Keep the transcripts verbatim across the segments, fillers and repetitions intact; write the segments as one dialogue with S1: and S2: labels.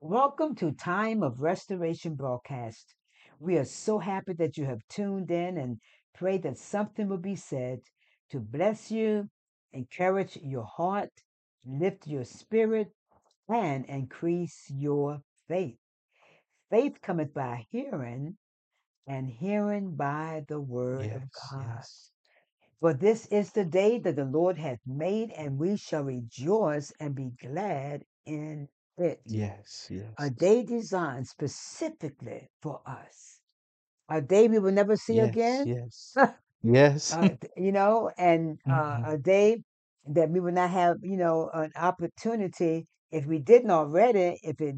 S1: Welcome to Time of Restoration broadcast. We are so happy that you have tuned in and pray that something will be said to bless you, encourage your heart, lift your spirit, and increase your faith. Faith cometh by hearing, and hearing by the word of
S2: Yes,
S1: God.
S2: yes,
S1: For this is the day that the Lord hath made, and we shall rejoice and be glad in it.
S2: yes,
S1: A
S2: yes,
S1: day designed specifically for us, a day we will never see
S2: yes,
S1: again,
S2: yes, yes.
S1: uh, th- you know, and uh,
S2: Mhm.
S1: a day that we will not have, you know, an opportunity if we didn't already, if it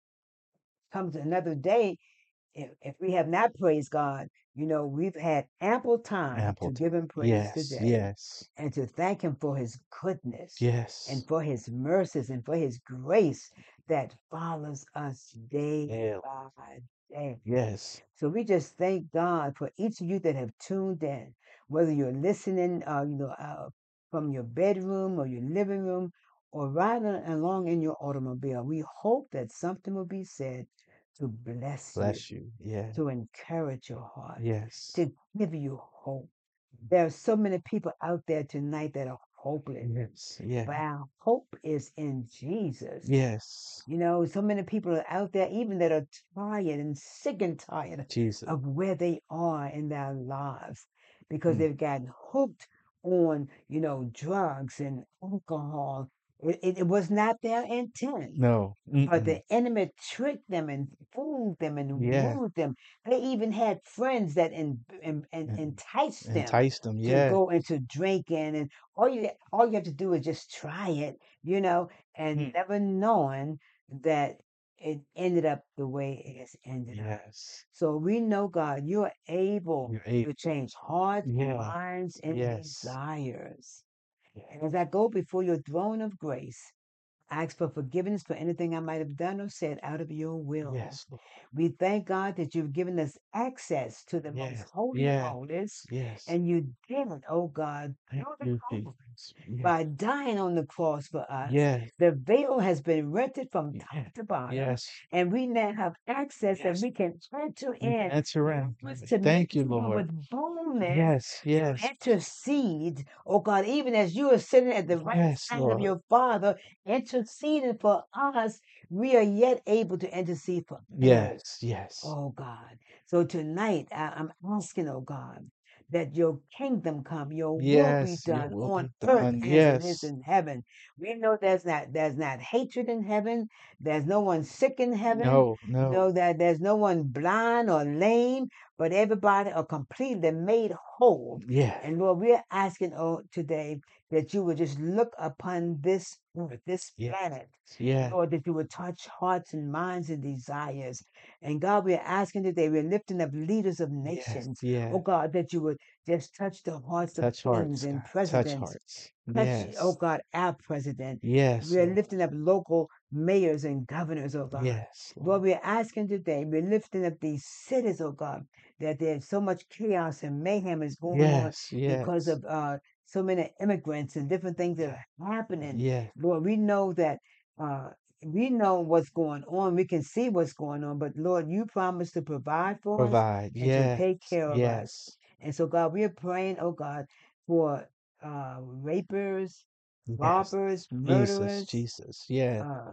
S1: comes another day, if, if we have not praised God, you know, we've had ample time to
S2: Ample time.
S1: give him praise
S2: Yes,
S1: today
S2: yes,
S1: and to thank him for his goodness
S2: yes.
S1: and for his mercies and for his grace that follows us day
S2: Yeah,
S1: by day.
S2: yes,
S1: So we just thank God for each of you that have tuned in, whether you're listening, uh, you know, uh, from your bedroom or your living room or riding along in your automobile. We hope that something will be said to bless you,
S2: bless you. Yeah,
S1: to encourage your heart,
S2: yes,
S1: to give you hope. There are so many people out there tonight that are hopeless,
S2: yes, yeah,
S1: but our hope is in Jesus.
S2: yes.
S1: You know, so many people are out there, even that are tired and sick and tired
S2: Jesus.
S1: of where they are in their lives because
S2: Mm.
S1: they've gotten hooked on, you know, drugs and alcohol. It, it, it was not their intent.
S2: No.
S1: But
S2: Mm-mm.
S1: the enemy tricked them and fooled them and
S2: Yeah.
S1: wooed them. They even had friends that en- en- en-
S2: en-
S1: enticed them
S2: Entice them.
S1: to
S2: Yeah.
S1: go into drinking. And all you all you have to do is just try it, you know, and
S2: Mm.
S1: never knowing that it ended up the way it has ended up.
S2: Yes.
S1: So we know, God, you are able
S2: You're able.
S1: to change hearts,
S2: Yeah.
S1: minds, and
S2: Yes.
S1: desires. And as
S2: Yes.
S1: I go before your throne of grace, ask for forgiveness for anything I might have done or said out of your will.
S2: Yes, Lord.
S1: We thank God that you've given us access to the most
S2: Yes.
S1: holy of
S2: Yes.
S1: holies,
S2: Yes.
S1: and you did it, oh God,
S2: Thank
S1: through the
S2: you,
S1: cross
S2: Jesus. Yes.
S1: by dying on the cross for us.
S2: Yes.
S1: The veil has been rented from
S2: Yes.
S1: top to bottom,
S2: Yes.
S1: and we now have access and
S2: Yes.
S1: we can enter
S2: We can
S1: in.
S2: enter
S1: Help
S2: in.
S1: us to make
S2: Thank you,
S1: even
S2: Lord.
S1: with boldness
S2: Yes.
S1: to
S2: Yes.
S1: intercede, oh God, even as you are sitting at the right
S2: Yes,
S1: hand of
S2: Lord.
S1: your Father, interceding for us, we are yet able to intercede for others.
S2: Yes. Yes.
S1: Oh God. So tonight I, I'm asking, oh God, that your kingdom come, your will be
S2: Yes. Your
S1: done
S2: will
S1: on
S2: be
S1: earth
S2: done.
S1: as it is
S2: Yes.
S1: in heaven. We know there's not there's not hatred in heaven. There's no one sick in heaven.
S2: No. No.
S1: No, that there's no one blind or lame, but everybody are completely made whole.
S2: Yes.
S1: And Lord, we're asking oh today that you would just look upon this earth, this
S2: Yes.
S1: planet.
S2: Yes.
S1: Lord, that you would touch hearts and minds and desires. And God, we're asking today, we're lifting up leaders of
S2: Yes.
S1: nations. Oh
S2: Yes.
S1: God, that you would just touch the hearts of
S2: Touch
S1: kings
S2: hearts, God.
S1: and
S2: Touch
S1: presidents.
S2: hearts.
S1: Touch, oh
S2: Yes.
S1: God, our president.
S2: Yes,
S1: We're
S2: Lord.
S1: lifting up local mayors and governors, oh God.
S2: Yes,
S1: Lord,
S2: Lord.
S1: we're asking today, we're lifting up these cities, oh God, that there's so much chaos and mayhem is going on
S2: Yes.
S1: because
S2: Yes.
S1: of uh, so many immigrants and different things that
S2: Yes.
S1: are happening.
S2: Yes.
S1: Lord, we know that uh, we know what's going on. We can see what's going on, but Lord, you promised to provide for us
S2: Provide.
S1: and to
S2: Yes.
S1: take care of us.
S2: Yes.
S1: And so, God, we are praying, oh God, for uh, rapers,
S2: Yes.
S1: robbers,
S2: Jesus.
S1: murderers,
S2: Jesus. Yes.
S1: uh,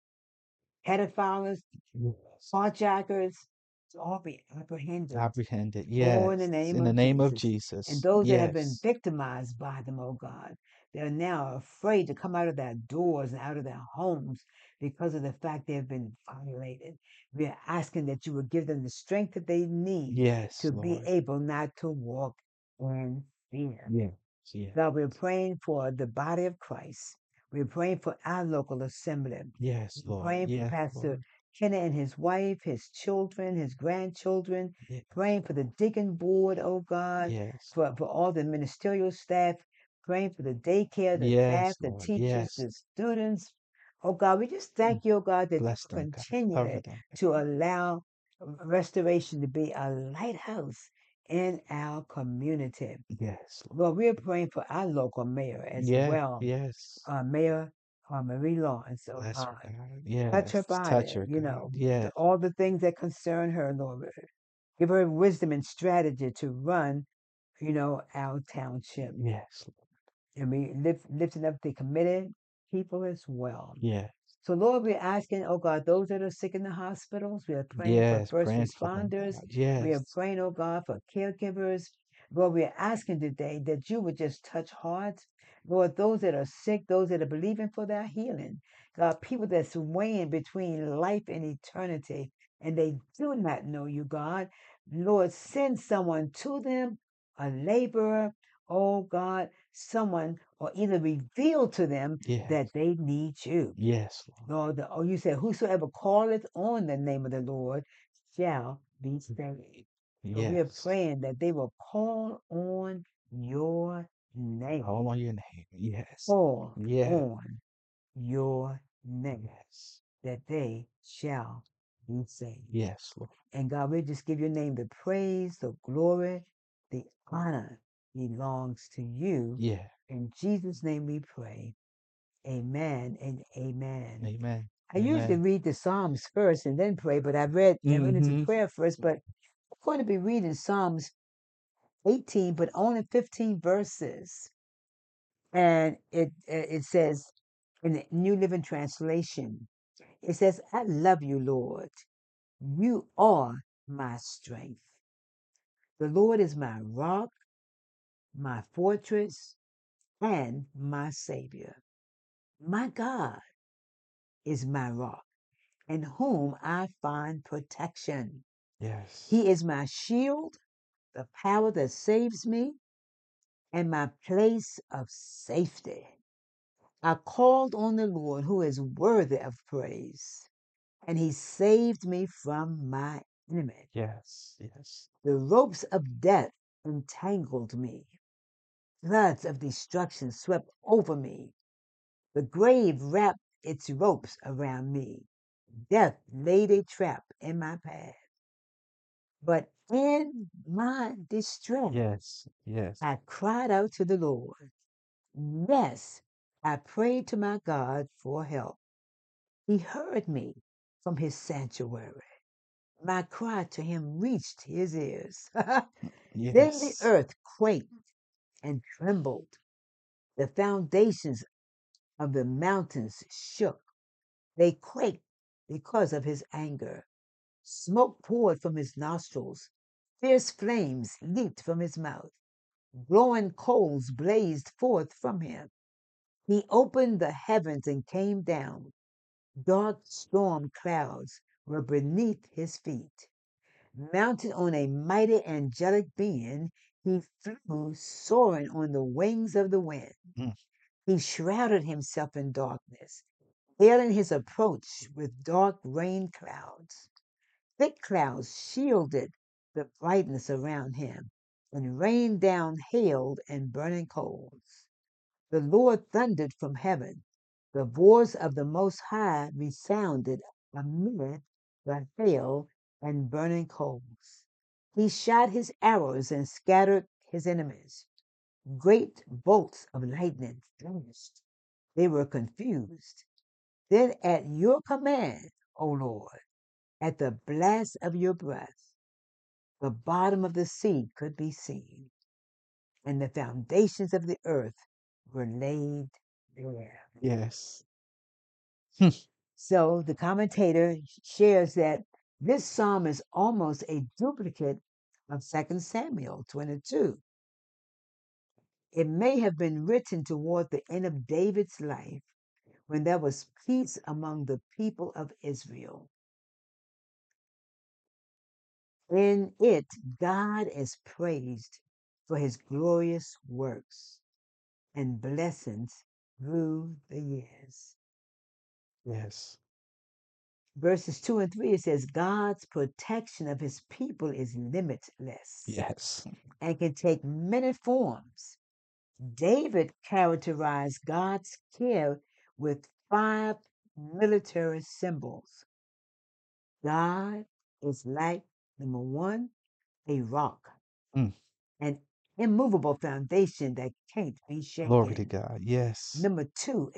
S1: pedophiles,
S2: Yes.
S1: carjackers to all be apprehended.
S2: Apprehended.
S1: Oh, in the
S2: Yes.
S1: name
S2: In the
S1: of
S2: name of
S1: Jesus. And
S2: Jesus.
S1: those that have been
S2: Yes.
S1: victimized by them, oh God, they're now afraid to come out of their doors and out of their homes because of the fact they have been violated. We are asking that you would give them the strength that they need
S2: Yes,
S1: to be
S2: Lord.
S1: able not to walk in fear.
S2: Yes. Yes.
S1: God, we're praying for the body of Christ. We're praying for our local assembly.
S2: Yes,
S1: We're
S2: Lord.
S1: praying for
S2: Yes,
S1: Pastor
S2: Lord.
S1: Kenna and his wife, his children, his grandchildren.
S2: Yes,
S1: Praying for the
S2: Lord.
S1: deacon board, oh God,
S2: Yes,
S1: for,
S2: Lord.
S1: for all the ministerial staff. Praying for the daycare, the staff,
S2: Yes,
S1: the
S2: Lord.
S1: teachers,
S2: Yes.
S1: the students. Oh God, we just
S2: Mm.
S1: thank you, oh God, that you
S2: Bless
S1: will
S2: them, God. Cover
S1: continue
S2: them.
S1: to allow restoration to be a lighthouse in our community.
S2: Yes, Lord.
S1: Lord, we are praying for our local mayor as
S2: Yeah.
S1: well.
S2: Yes.
S1: Uh, Mayor uh, Marie Lawrence, oh
S2: Bless her,
S1: God.
S2: God.
S1: Touch her
S2: Yes. Touch
S1: body,
S2: her,
S1: you
S2: God.
S1: know, the,
S2: Yes.
S1: all the things that concern her, Lord. Give her wisdom and strategy to run, you know, our township.
S2: Yes.
S1: And we lift, lifting up the committed people as well.
S2: Yes.
S1: So, Lord, we're asking, oh God, those that are sick in the hospitals, we are praying for
S2: Yes.
S1: first
S2: Praying for them,
S1: responders.
S2: God.
S1: We are
S2: Yes.
S1: praying, oh God, for caregivers. Lord, we are asking today that you would just touch hearts. Lord, those that are sick, those that are believing for their healing. God, people that's weighing between life and eternity, and they do not know you, God. Lord, send someone to them, a laborer, oh God, someone, or either reveal to them
S2: Yes.
S1: that they need you.
S2: Yes, Lord.
S1: Lord, the, oh, you said, whosoever calleth on the name of the Lord shall be saved. So we are
S2: Yes.
S1: praying that they will call on your name.
S2: Call on your name. Yes.
S1: Call
S2: Yes.
S1: on your name,
S2: Yes.
S1: that they shall be saved.
S2: Yes, Lord.
S1: And God, we just give your name the praise, the glory, the honor belongs to you.
S2: Yeah.
S1: In Jesus' name we pray. Amen and amen.
S2: Amen.
S1: I usually
S2: Amen.
S1: read the Psalms first and then pray, but I read I went into
S2: Mm-hmm.
S1: prayer first. But I'm going to be reading Psalms eighteen, but only fifteen verses. And it it says in the New Living Translation, it says, I love you, Lord. You are my strength. The Lord is my rock, my fortress, and my Savior. My God is my rock, in whom I find protection.
S2: Yes.
S1: He is my shield, the power that saves me, and my place of safety. I called on the Lord who is worthy of praise, and he saved me from my enemy.
S2: Yes. Yes.
S1: The ropes of death entangled me. Floods of destruction swept over me. The grave wrapped its ropes around me. Death laid a trap in my path. But in my distress,
S2: Yes. Yes.
S1: I cried out to the Lord. Yes, I prayed to my God for help. He heard me from his sanctuary. My cry to him reached his ears. Then the
S2: Yes.
S1: earth quaked and trembled. The foundations of the mountains shook. They quaked because of his anger. Smoke poured from his nostrils. Fierce flames leaped from his mouth. Glowing coals blazed forth from him. He opened the heavens and came down. Dark storm clouds were beneath his feet. Mounted on a mighty angelic being, he flew soaring on the wings of the wind.
S2: Mm.
S1: He shrouded himself in darkness, hailing his approach with dark rain clouds. Thick clouds shielded the brightness around him and rained down hail and burning coals. The Lord thundered from heaven. The voice of the Most High resounded amid the hail and burning coals. He shot his arrows and scattered his enemies. Great bolts of lightning flashed. They were confused. Then, at your command, O Lord, at the blast of your breath, the bottom of the sea could be seen, and the foundations of the earth were laid there.
S2: Yes.
S1: So the commentator shares that this psalm is almost a duplicate of Second Samuel twenty-two. It may have been written toward the end of David's life when there was peace among the people of Israel. In it, God is praised for his glorious works and blessings through the years.
S2: Yes.
S1: Verses two and three, it says, God's protection of his people is limitless
S2: Yes.
S1: and can take many forms. David characterized God's care with five military symbols. God is like, number one, a rock,
S2: Mm.
S1: an immovable foundation that can't be
S2: Glory to
S1: shaken.
S2: God. Yes.
S1: Number two, a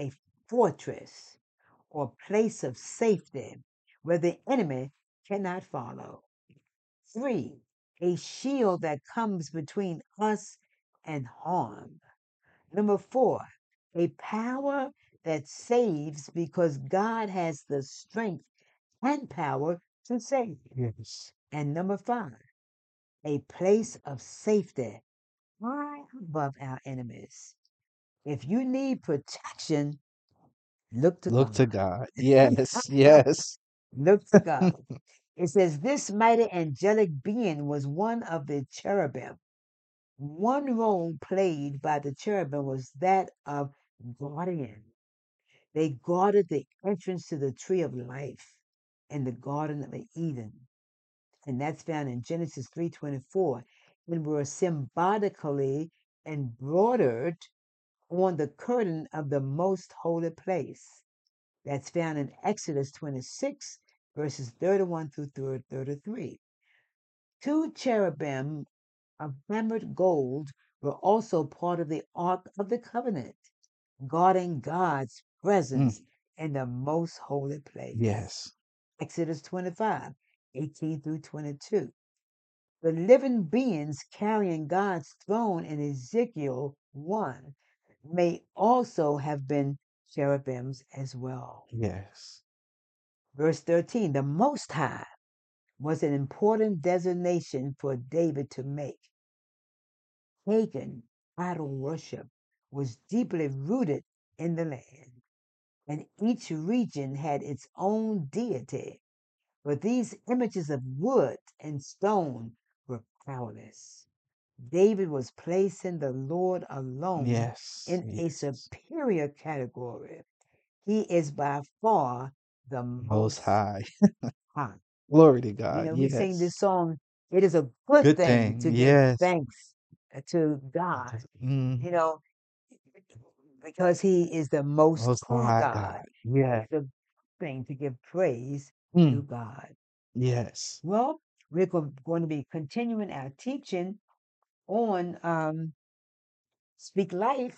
S1: fortress or place of safety where the enemy cannot follow. Three, a shield that comes between us and harm. Number four, a power that saves because God has the strength and power to save.
S2: Yes.
S1: And number five, a place of safety high above our enemies. If you need protection, look to
S2: Look to
S1: God.
S2: God. Yes. Yes.
S1: Look to God. It says, this mighty angelic being was one of the cherubim. One role played by the cherubim was that of guardian. They guarded the entrance to the tree of life in the Garden of Eden. And that's found in Genesis three twenty-four, and were symbolically embroidered on the curtain of the most holy place. That's found in Exodus twenty-six, verses thirty-one through thirty-three. Two cherubim of hammered gold were also part of the Ark of the Covenant, guarding God's
S2: Mm.
S1: presence in the most holy place.
S2: Yes.
S1: Exodus twenty-five, eighteen through twenty-two. The living beings carrying God's throne in Ezekiel one may also have been cherubims as well.
S2: Yes.
S1: Verse thirteen, the Most High was an important designation for David to make. Pagan idol worship was deeply rooted in the land, and each region had its own deity. But these images of wood and stone were powerless. David was placing the Lord alone
S2: Yes.
S1: in a
S2: Yes.
S1: superior category. He is by far the
S2: Most
S1: most
S2: High.
S1: high.
S2: Glory to
S1: You
S2: God.
S1: know, we sing this
S2: Yes.
S1: song, it is a good
S2: Good
S1: thing
S2: thing.
S1: to give
S2: Yes.
S1: thanks uh, to God,
S2: Mm.
S1: you know, because He is the most
S2: Most
S1: high
S2: High
S1: God.
S2: God. Yeah.
S1: It's a thing to give praise to
S2: Mm.
S1: God.
S2: Yes.
S1: Well, we're go- going to be continuing our teaching on um, Speak Life.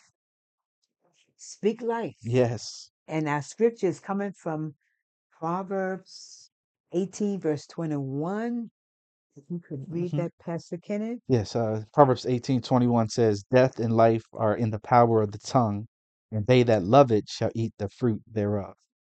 S1: Speak Life.
S2: Yes.
S1: And our scripture is coming from Proverbs eighteen, verse twenty-one. If you could read
S2: Hmm.
S1: that, Pastor Kenneth.
S2: Yes. Uh, Proverbs eighteen twenty-one says, death and life are in the power of the tongue, and they that love it shall eat the fruit thereof.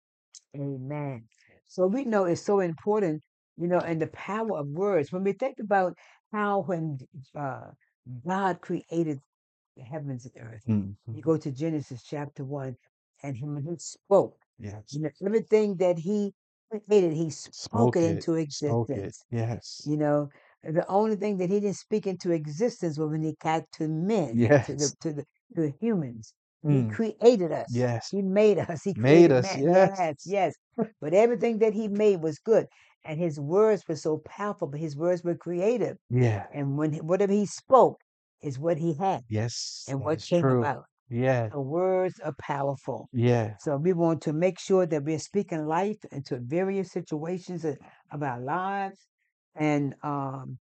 S1: Amen. So we know it's so important, you know, and the power of words. When we think about how when uh, God created the heavens and earth,
S2: Mhm.
S1: you go to Genesis chapter one, and he, when he spoke,
S2: Yes.
S1: you know, everything that he created, he spoke
S2: Spoke
S1: it
S2: it.
S1: into
S2: Spoke it.
S1: existence.
S2: Yes.
S1: You know, the only thing that he didn't speak into existence was when he got to men, to the
S2: Yes.
S1: to the to the humans. He
S2: Mm.
S1: created us.
S2: Yes.
S1: He made us. He
S2: Made
S1: created
S2: us.
S1: man.
S2: Yes.
S1: Yes, yes. But everything that he made was good, and his words were so powerful. But his words were creative,
S2: Yeah.
S1: and when he- whatever he spoke is what he had,
S2: Yes.
S1: and
S2: That
S1: what
S2: is
S1: came
S2: true.
S1: about.
S2: Yeah.
S1: The words are powerful.
S2: Yeah.
S1: So we want to make sure that we're speaking life into various situations of of our lives, and um,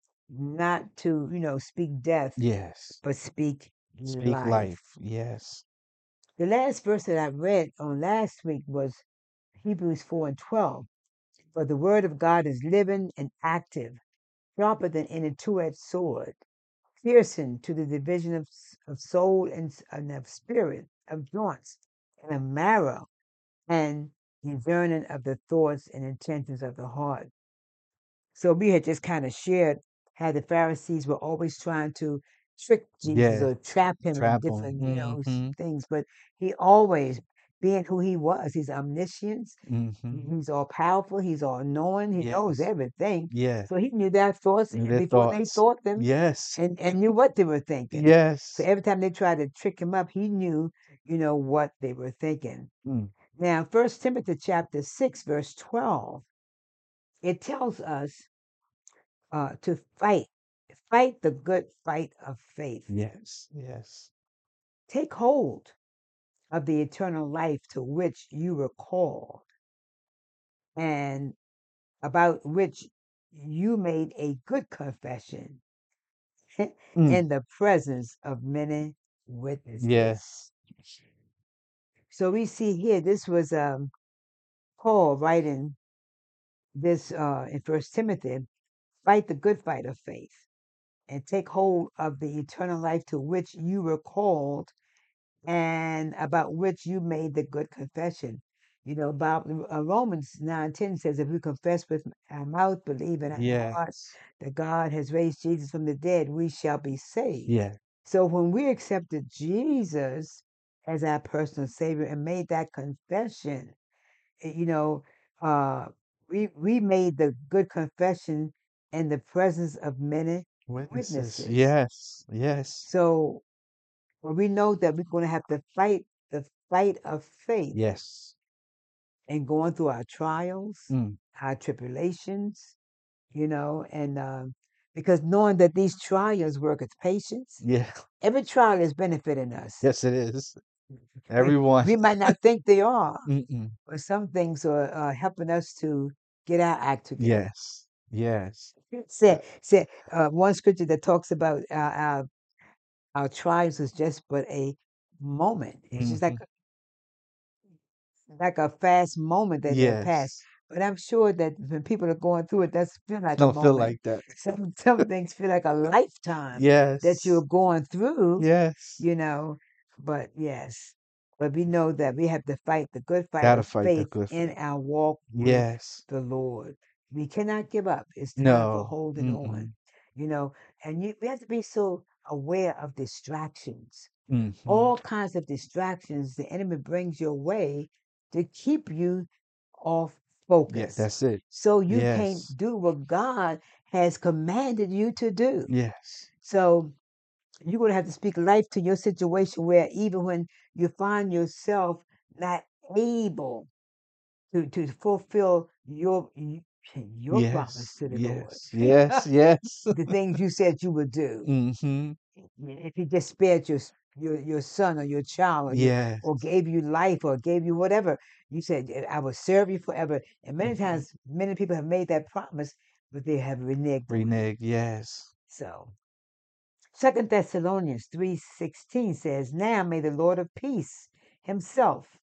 S1: not to, you know, speak death,
S2: Yes.
S1: but speak
S2: Speak
S1: life.
S2: life. Yes.
S1: The last verse that I read on last week was Hebrews four and twelve. For the word of God is living and active, sharper than any two edged sword, piercing to the division of, s- of soul and, s- and of spirit, of joints, and of marrow, and discerning of the thoughts and intentions of the heart. So we had just kind of shared how the Pharisees were always trying to trick Jesus
S2: Yeah.
S1: or trap him in
S2: Trap 'em.
S1: different, you know, s-
S2: Mm-hmm.
S1: things. But he always, being who he was, he's omniscient,
S2: Mm-hmm.
S1: he- he's all powerful, he's all knowing, he knows
S2: Yes.
S1: everything.
S2: Yeah.
S1: So he knew their thoughts
S2: Knew their
S1: before they
S2: thoughts.
S1: thought them,
S2: Yes.
S1: and, and knew what they were thinking. So
S2: Yes.
S1: every time they tried to trick him up, he knew, you know, what they were thinking.
S2: Mm.
S1: Now, First Timothy chapter six, verse twelve, it tells us uh, to fight, fight the good fight of faith.
S2: Yes. Yes.
S1: Take hold of the eternal life to which you were called, and about which you made a good confession
S2: Mm.
S1: in the presence of many witnesses.
S2: Yes.
S1: So we see here, this was um, Paul writing this uh, in First Timothy, fight the good fight of faith and take hold of the eternal life to which you were called and about which you made the good confession. You know, about uh, Romans nine ten says, if we confess with our mouth, believe in our heart
S2: Yes.
S1: that God has raised Jesus from the dead, we shall be saved.
S2: Yeah.
S1: So when we accepted Jesus as our personal Savior and made that confession, eh, you know, uh, we we made the good confession in the presence of many
S2: Witnesses.
S1: witnesses.
S2: Yes. Yes.
S1: So well, we know that we're going to have to fight the fight of faith
S2: Yes.
S1: and going through our trials,
S2: Mm.
S1: our tribulations, you know, and um, because knowing that these trials work as patience,
S2: Yeah.
S1: every trial is benefiting us.
S2: Yes, it is.
S1: We,
S2: Everyone.
S1: we might not think they are,
S2: Mm-mm.
S1: but some things are uh, helping us to get our act together.
S2: Yes. Yes. Uh,
S1: Said, said uh, one scripture that talks about our, our our trials is just but a moment. It's just like
S2: mhm.
S1: like a fast moment that they'll pass.
S2: Yes.
S1: But I'm sure that when people are going through it, that's feel like a
S2: Don't feel
S1: moment.
S2: like that.
S1: Some some things feel like a lifetime that
S2: Yes.
S1: you're going through,
S2: Yes.
S1: you know. But yes, but we know that we have to fight the good fight
S2: Gotta
S1: of
S2: fight the
S1: faith
S2: good
S1: in
S2: fight.
S1: our walk with
S2: Yes.
S1: the Lord. We cannot give up. It's time for
S2: No.
S1: holding on,
S2: Mm-mm.
S1: you know. And you, we have to be so aware of distractions,
S2: Mm-hmm.
S1: all kinds of distractions the enemy brings your way to keep you off
S2: Yeah,
S1: focus.
S2: that's it.
S1: So you can't
S2: Yes.
S1: do what God has commanded you to do.
S2: Yes.
S1: So you're going to have to speak life to your situation where even when you find yourself not able to, to fulfill your your promise
S2: Yes.
S1: to the Lord,
S2: Yes. Yes. Yes.
S1: the things you said you would do.
S2: mm-hmm.
S1: If he just spared your s- your your son or your child or you
S2: Yes.
S1: or gave you life or gave you whatever, you said "Eh, I will serve you forever. And many
S2: Mm-hmm.
S1: times many people have made that promise, but they have reneged on it.
S2: Renege. Yes.
S1: So Second Thessalonians three sixteen says, now may the Lord of peace himself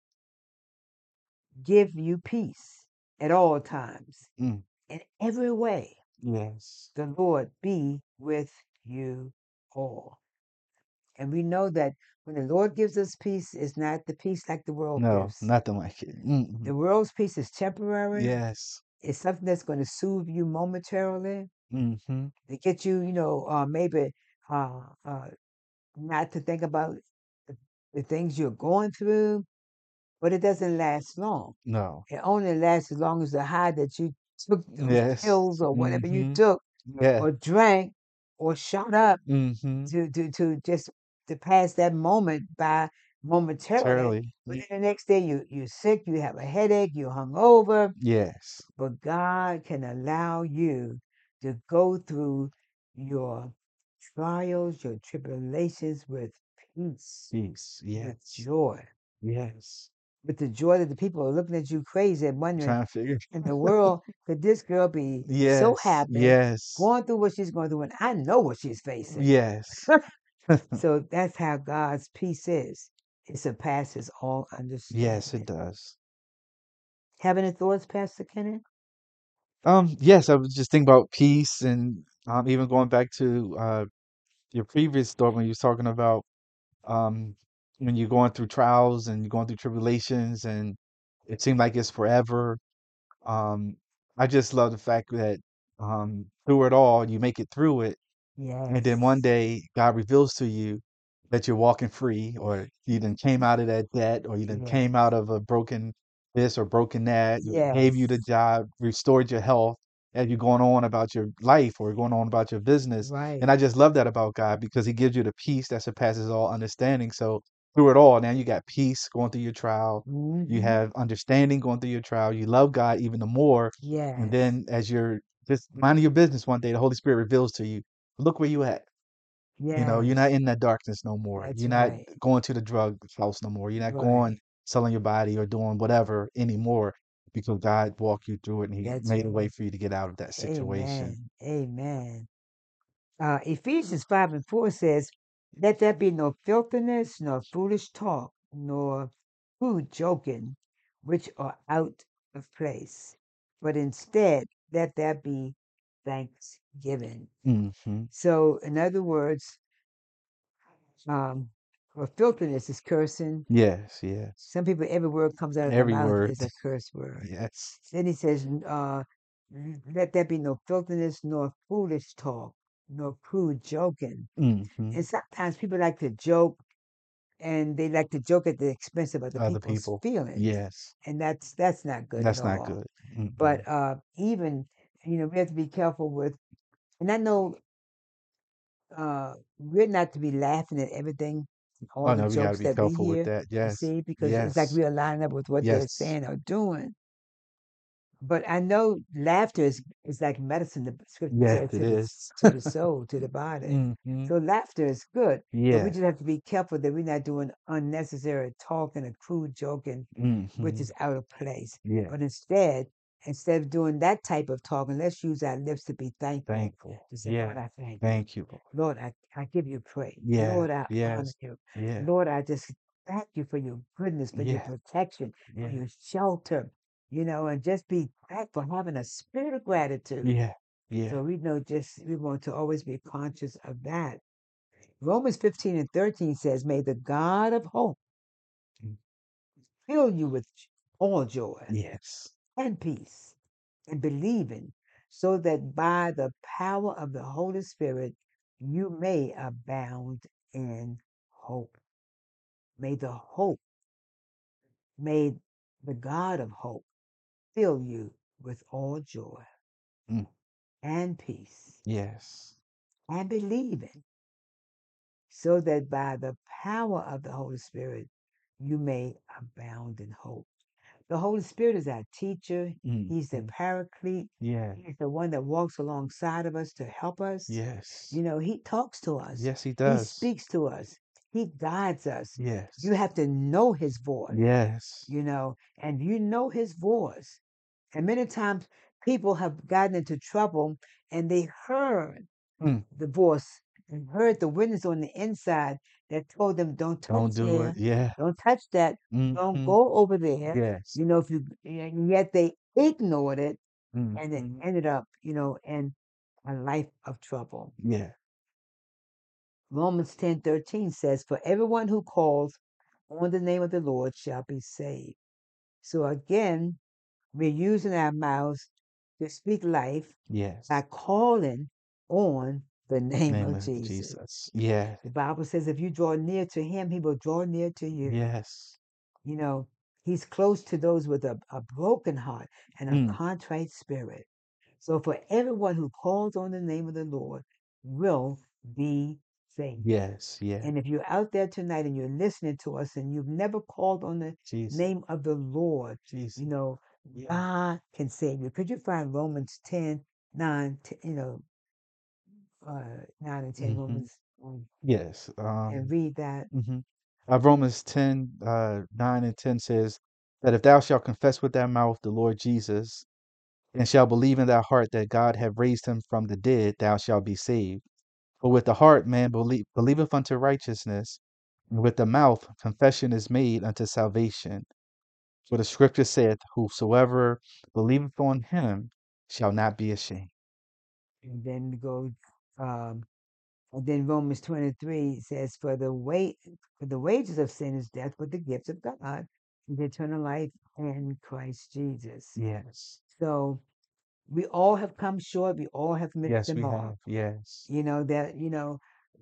S1: give you peace at all times,
S2: Mm.
S1: in every way.
S2: Yes.
S1: The Lord be with you all. And we know that when the Lord gives us peace, it's not the peace like the world
S2: No,
S1: gives.
S2: nothing like it. Mm-mm.
S1: The world's peace is temporary.
S2: Yes.
S1: It's something that's going to soothe you momentarily
S2: Mm-hmm.
S1: to get you, you know, uh, maybe uh, uh, not to think about the, the things you're going through, but it doesn't last long.
S2: No.
S1: It only lasts as long as the high that you took those
S2: Yes.
S1: pills or whatever you
S2: Mm-hmm.
S1: took
S2: Yeah.
S1: or drank or shot up
S2: Mm-hmm.
S1: to to to just to pass that moment by momentarily.
S2: Surely.
S1: But
S2: Y-
S1: then the next day you you're sick, you have a headache, you're hungover.
S2: Yes.
S1: But God can allow you to go through your trials, your tribulations with peace,
S2: Peace.
S1: with
S2: Yes.
S1: joy,
S2: Yes.
S1: with the joy that the people are looking at you crazy and wondering
S2: Trying to figure.
S1: in the world could this girl be so
S2: Yes.
S1: happy
S2: Yes.
S1: going through what she's going through, and I know what she's facing.
S2: Yes.
S1: So that's how God's peace is. It surpasses all
S2: Yes, it
S1: understanding.
S2: does.
S1: Have any thoughts, Pastor Kenneth?
S2: Um, yes, I was just thinking about peace and um even going back to uh your previous thought when you was talking about um when you're going through trials and you're going through tribulations and it seemed like it's forever. Um, I just love the fact that um through it all you make it through it. And then one
S1: Yes.
S2: day God reveals to you that you're walking free, or you done came out of that debt, or you done came
S1: Yes.
S2: out of a broken this or broken that, gave you the
S1: Yes.
S2: job, restored your health as you're going on about your life or going on about your business. And
S1: Right.
S2: I just love that about God because he gives you the peace that surpasses all understanding. So through it all, now you got peace going through your trial. You
S1: Hmm.
S2: have understanding going through your trial. You love God even the more. And
S1: Yes.
S2: then as you're just minding your business one day, the Holy Spirit reveals to you, look where you at. You know, you're not
S1: Yes.
S2: in that darkness no more.
S1: That's
S2: You're not
S1: right.
S2: going to the drug house no more. You're not going
S1: Right.
S2: selling your body or doing whatever anymore because God walked you through it and he
S1: That's
S2: made a way
S1: right.
S2: for you to get out of that situation.
S1: Amen. Amen. Uh, Ephesians five and four says, let there be no filthiness, nor foolish talk, nor crude joking, which are out of place, but instead let there be thanksgiving.
S2: Mm-hmm.
S1: So, in other words, um, for filthiness is cursing.
S2: Yes, yes.
S1: Some people, every word comes out of their
S2: Every
S1: mouth
S2: word.
S1: is a curse word.
S2: Yes.
S1: Then he says, uh, let there be no filthiness, nor foolish talk, nor crude joking.
S2: Mm-hmm.
S1: And sometimes people like to joke, and they like to joke at the expense of other
S2: Other
S1: people's
S2: people.
S1: feelings,
S2: Yes.
S1: and that's that's not good at
S2: That's not
S1: all.
S2: good. Mm-mm.
S1: But uh, even you know, we have to be careful with. And I know uh, we're not to be laughing at everything, all
S2: Oh
S1: the
S2: no, we got to
S1: jokes
S2: be
S1: that we
S2: careful with
S1: hear.
S2: that.
S1: You
S2: Yes.
S1: see, because it's like
S2: Yes.
S1: we're lining up with what they're
S2: Yes.
S1: saying or doing. But I know laughter is, is like medicine. The scripture
S2: Yes,
S1: says
S2: it
S1: to the
S2: is.
S1: s- to the soul, to the body.
S2: Mm-hmm.
S1: So laughter is good, but we
S2: Yeah.
S1: just have to be careful that we're not doing unnecessary talking and crude joking, which
S2: Mm-hmm.
S1: is out of place.
S2: Yeah.
S1: But instead, instead of doing that type of talking, let's use our lips to be thankful.
S2: Thankful.
S1: To say,
S2: Yeah.
S1: Lord, I thank you.
S2: Thank you, Lord.
S1: Lord, I, I give you praise.
S2: Yeah.
S1: Lord, I honor
S2: Yes.
S1: you.
S2: Yeah.
S1: Lord, I just thank you for your goodness, for your
S2: Yeah.
S1: protection, for
S2: Yeah.
S1: your shelter, you know, and just be thankful, having a spirit of gratitude.
S2: Yeah. Yeah.
S1: So we know just, we want to always be conscious of that. Romans fifteen and thirteen says, may the God of hope
S2: Mm.
S1: fill you with all joy
S2: Yes.
S1: and peace and believing, so that by the power of the Holy Spirit you may abound in hope. May the hope, may the God of hope fill you with all joy
S2: Mm.
S1: and peace
S2: Yes.
S1: and believing, so that by the power of the Holy Spirit you may abound in hope. The Holy Spirit is our teacher. He's the
S2: Mm-hmm.
S1: paraclete.
S2: Yeah.
S1: He's the one that walks alongside of us to help us.
S2: Yes.
S1: You know, he talks to us.
S2: Yes, he
S1: He
S2: does.
S1: speaks to us. He guides us. You
S2: Yes.
S1: have to know his voice,
S2: Yes.
S1: you know, and you know his voice. And many times people have gotten into trouble and they heard
S2: Mm.
S1: the voice and heard the witness on the inside that told them, don't touch
S2: Don't do it.
S1: there,
S2: Yeah.
S1: don't touch that, don't
S2: Mm-hmm.
S1: go over there.
S2: Yes.
S1: You know, if you, and yet they ignored it and it
S2: Mm-hmm.
S1: ended up, you know, in a life of trouble.
S2: Yeah.
S1: Romans ten thirteen says, for everyone who calls on the name of the Lord shall be saved. So again, we're using our mouths to speak life by
S2: Yes.
S1: calling on the name
S2: Name
S1: of
S2: of
S1: Jesus.
S2: Jesus. Yeah.
S1: The Bible says if you draw near to him, he will draw near to you.
S2: Yes.
S1: You know, he's close to those with a, a broken heart and a
S2: Mm.
S1: contrite spirit. So for everyone who calls on the name of the Lord will be saved.
S2: Yes. Yeah.
S1: And if you're out there tonight and you're listening to us and you've never called on the
S2: Jesus.
S1: name of the Lord,
S2: Jesus.
S1: you know,
S2: Yeah.
S1: God can save you. Could you find Romans ten, nine, t- you know, uh, nine and ten,
S2: Mm-hmm.
S1: Romans, um,
S2: Yes.
S1: and
S2: Um.
S1: read that?
S2: Mm-hmm. Uh, Romans ten, uh, nine and ten says that if thou shalt confess with thy mouth the Lord Jesus, and shalt believe in thy heart that God hath raised him from the dead, thou shalt be saved. For with the heart man belie- believeth unto righteousness, and with the mouth confession is made unto salvation. For the scripture saith, whosoever believeth on him shall not be ashamed.
S1: And then we go, um, and then Romans twenty-three says, for the wait, for the wages of sin is death, but the gifts of God is eternal life in Christ Jesus.
S2: Yes.
S1: So we all have come short. We all have missed
S2: Yes,
S1: the
S2: we
S1: mark.
S2: have. Yes.
S1: You know that. You know,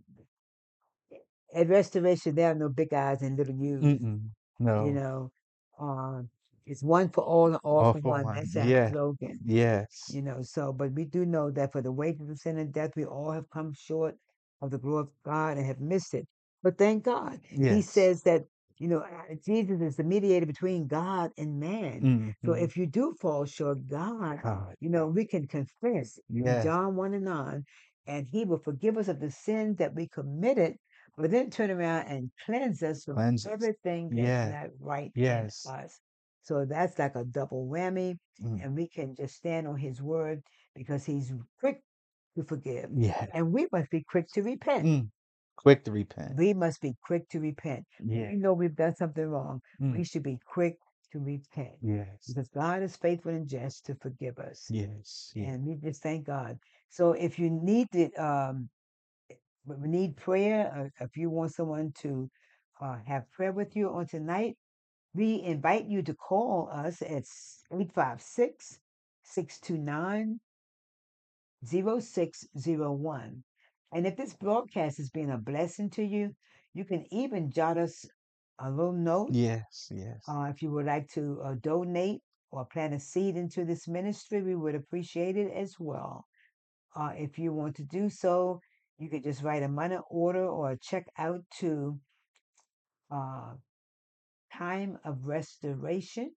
S1: at restoration there are no big eyes and little U's.
S2: Mm-mm.
S1: You
S2: No.
S1: know, um, it's one for all and all
S2: All
S1: for
S2: for
S1: one.
S2: one.
S1: That's our
S2: Yeah.
S1: slogan.
S2: Yes.
S1: You know, so but we do know that for the wages of sin and death, we all have come short of the glory of God and have missed it. But thank God, He
S2: Yes.
S1: says that you know uh, Jesus is the mediator between God and man. So
S2: Mm-hmm.
S1: if you do fall short, God,
S2: God.
S1: you know, we can confess in
S2: Yes.
S1: John one and nine, and He will forgive us of the sins that we committed, but then turn around and cleanse us from
S2: Cleanse us.
S1: everything that's
S2: Yeah.
S1: not right in
S2: Yes.
S1: us. So that's like a double whammy,
S2: Mm.
S1: and we can just stand on His word because He's quick to forgive,
S2: Yeah.
S1: and we must be quick to repent.
S2: Mm. Quick to repent.
S1: We must be quick to repent. When
S2: Yeah.
S1: we know we've done something wrong,
S2: Mm.
S1: we should be quick to repent
S2: Yes.
S1: because God is faithful and just to forgive us.
S2: Yes. Yeah.
S1: And we just thank God. So if you need to, um, we need prayer, uh, if you want someone to uh, have prayer with you on tonight, we invite you to call us at eight five six, six two nine, zero six zero one. And if this broadcast has been a blessing to you, you can even jot us a little note
S2: Yes. Yes.
S1: uh, if you would like to uh, donate or plant a seed into this ministry. We would appreciate it as well. Uh, if you want to do so, you could just write a money order or a check out to uh, Time of Restoration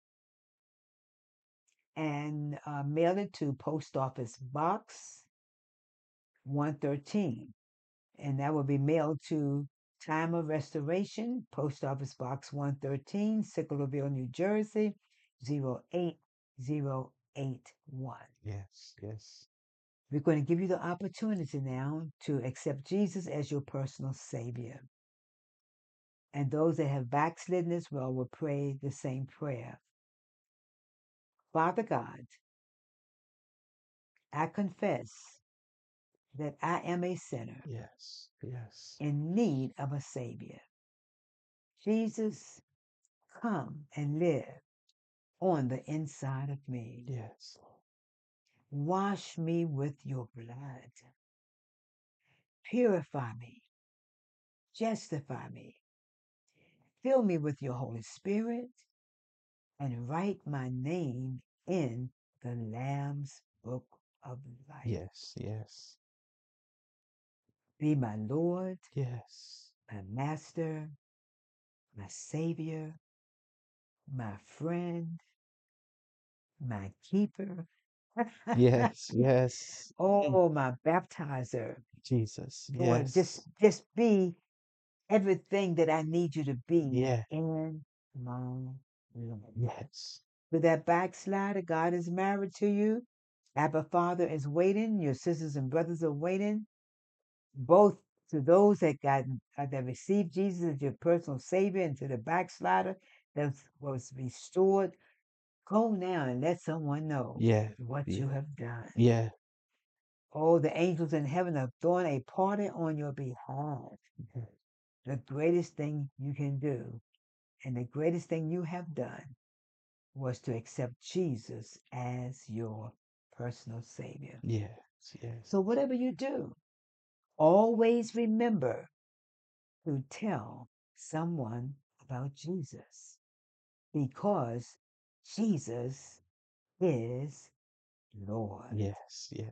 S1: and uh, mail it to Post Office Box one thirteen. And that will be mailed to Time of Restoration, Post Office Box one thirteen, Sicklerville, New Jersey, zero eight zero eight one.
S2: Yes. Yes.
S1: We're going to give you the opportunity now to accept Jesus as your personal Savior. And those that have backslidden as well will pray the same prayer. Father God, I confess that I am a sinner
S2: Yes. Yes.
S1: in need of a Savior. Jesus, come and live on the inside of me.
S2: Yes.
S1: Wash me with your blood. Purify me. Justify me. Fill me with your Holy Spirit and write my name in the Lamb's book of life.
S2: Yes. Yes.
S1: Be my Lord,
S2: Yes.
S1: my Master, my Savior, my friend, my keeper.
S2: Yes. Yes. Mm.
S1: Oh, my baptizer.
S2: Jesus.
S1: Lord,
S2: Yes.
S1: just just be everything that I need you to be
S2: Yeah.
S1: in my life.
S2: Yes.
S1: To that backslider, God is married to you. Abba Father is waiting. Your sisters and brothers are waiting. Both to those that got uh, that received Jesus as your personal Savior, and to the backslider that was restored. Go now and let someone know
S2: Yeah.
S1: what you
S2: Yeah.
S1: have done.
S2: Yeah.
S1: Oh, the angels in heaven are throwing a party on your behalf. The greatest thing you can do and the greatest thing you have done was to accept Jesus as your personal Savior.
S2: Yes. Yes.
S1: So, whatever you do, always remember to tell someone about Jesus because Jesus is Lord.
S2: Yes. Yes.